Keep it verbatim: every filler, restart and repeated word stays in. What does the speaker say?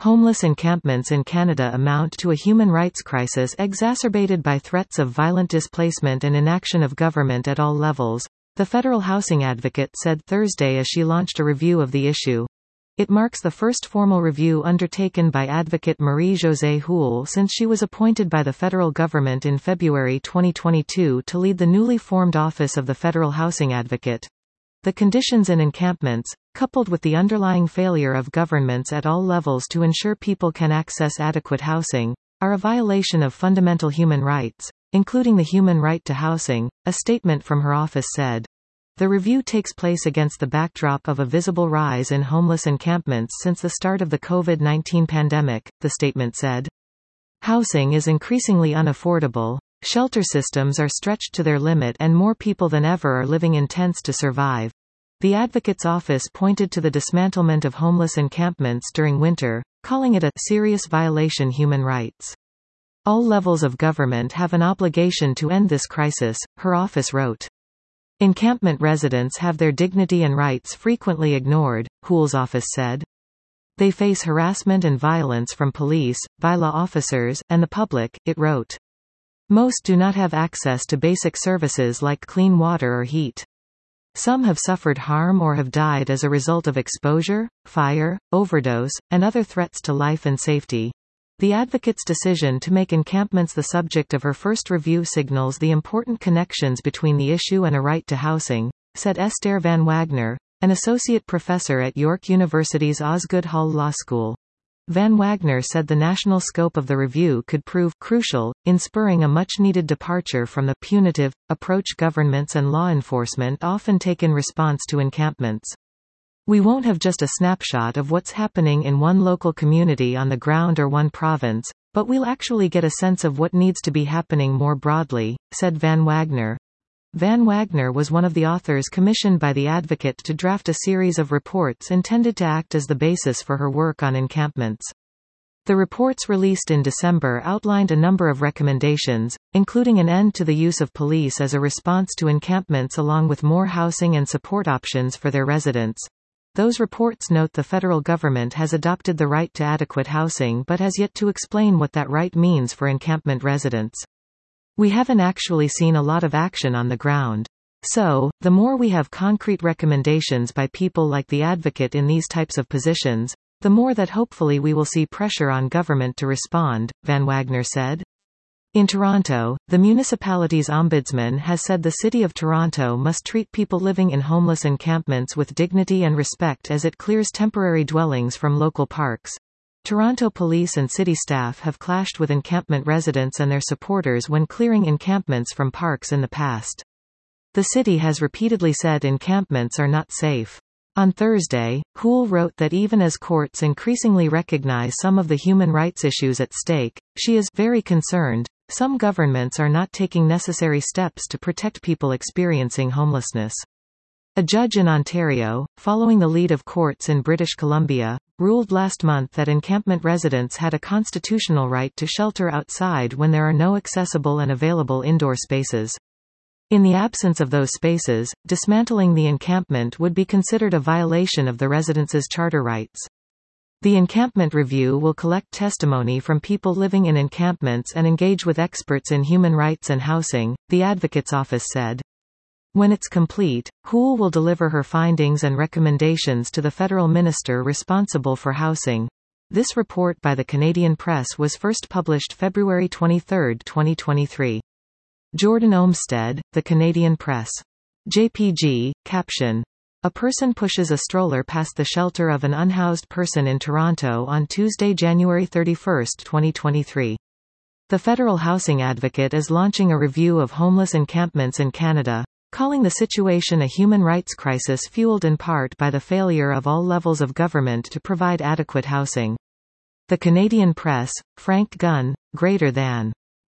Homeless encampments in Canada amount to a human rights crisis exacerbated by threats of violent displacement and inaction of government at all levels, the federal housing advocate said Thursday as she launched a review of the issue. It marks the first formal review undertaken by advocate Marie-Josée Houle since she was appointed by the federal government in February twenty twenty-two to lead the newly formed Office of the Federal Housing Advocate. The conditions in encampments, coupled with the underlying failure of governments at all levels to ensure people can access adequate housing, are a violation of fundamental human rights, including the human right to housing, a statement from her office said. The review takes place against the backdrop of a visible rise in homeless encampments since the start of the COVID nineteen pandemic, the statement said. Housing is increasingly unaffordable, shelter systems are stretched to their limit and more people than ever are living in tents to survive. The advocate's office pointed to the dismantlement of homeless encampments during winter, calling it a serious violation of human rights. All levels of government have an obligation to end this crisis, her office wrote. Encampment residents have their dignity and rights frequently ignored, Houle's office said. They face harassment and violence from police, bylaw officers, and the public, it wrote. Most do not have access to basic services like clean water or heat. Some have suffered harm or have died as a result of exposure, fire, overdose, and other threats to life and safety. The advocate's decision to make encampments the subject of her first review signals the important connections between the issue and a right to housing, said Esther Van Wagner, an associate professor at York University's Osgoode Hall Law School. Van Wagner said the national scope of the review could prove crucial in spurring a much-needed departure from the punitive approach governments and law enforcement often take in response to encampments. We won't have just a snapshot of what's happening in one local community on the ground or one province, but we'll actually get a sense of what needs to be happening more broadly, said Van Wagner. Van Wagner was one of the authors commissioned by the advocate to draft a series of reports intended to act as the basis for her work on encampments. The reports released in December outlined a number of recommendations, including an end to the use of police as a response to encampments along with more housing and support options for their residents. Those reports note the federal government has adopted the right to adequate housing but has yet to explain what that right means for encampment residents. We haven't actually seen a lot of action on the ground. So, the more we have concrete recommendations by people like the advocate in these types of positions, the more that hopefully we will see pressure on government to respond, Van Wagner said. In Toronto, the municipality's ombudsman has said the City of Toronto must treat people living in homeless encampments with dignity and respect as it clears temporary dwellings from local parks. Toronto police and city staff have clashed with encampment residents and their supporters when clearing encampments from parks in the past. The city has repeatedly said encampments are not safe. On Thursday, Houle wrote that even as courts increasingly recognize some of the human rights issues at stake, she is very concerned. Some governments are not taking necessary steps to protect people experiencing homelessness. A judge in Ontario, following the lead of courts in British Columbia, ruled last month that encampment residents had a constitutional right to shelter outside when there are no accessible and available indoor spaces. In the absence of those spaces, dismantling the encampment would be considered a violation of the residents' charter rights. The encampment review will collect testimony from people living in encampments and engage with experts in human rights and housing, the advocate's office said. When it's complete, Houle will deliver her findings and recommendations to the federal minister responsible for housing. This report by the Canadian Press was first published February twenty-third, twenty twenty-three. Jordan Olmsted, The Canadian Press. J P G, caption. A person pushes a stroller past the shelter of an unhoused person in Toronto on Tuesday, January thirty-first, twenty twenty-three. The Federal Housing Advocate is launching a review of homeless encampments in Canada, calling the situation a human rights crisis fueled in part by the failure of all levels of government to provide adequate housing. The Canadian Press, Frank Gunn, greater than